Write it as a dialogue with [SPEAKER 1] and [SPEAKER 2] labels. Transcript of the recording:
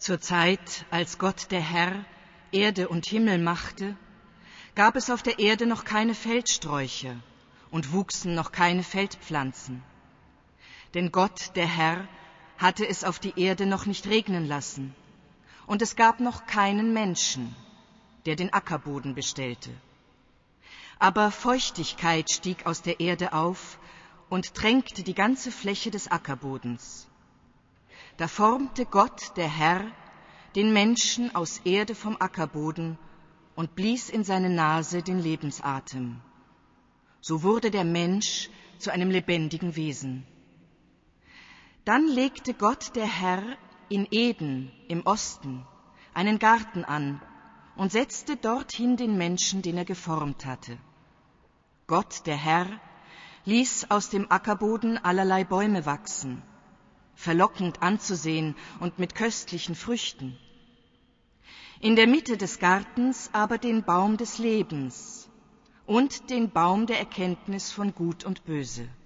[SPEAKER 1] Zur Zeit, als Gott der Herr Erde und Himmel machte, gab es auf der Erde noch keine Feldsträucher und wuchsen noch keine Feldpflanzen. Denn Gott, der Herr, hatte es auf die Erde noch nicht regnen lassen, und es gab noch keinen Menschen, der den Ackerboden bestellte. Aber Feuchtigkeit stieg aus der Erde auf und tränkte die ganze Fläche des Ackerbodens. Da formte Gott, der Herr, den Menschen aus Erde vom Ackerboden und blies in seine Nase den Lebensatem. So wurde der Mensch zu einem lebendigen Wesen. Dann legte Gott, der Herr, in Eden im Osten einen Garten an und setzte dorthin den Menschen, den er geformt hatte. Gott, der Herr, ließ aus dem Ackerboden allerlei Bäume wachsen, verlockend anzusehen und mit köstlichen Früchten. In der Mitte des Gartens aber den Baum des Lebens und den Baum der Erkenntnis von Gut und Böse.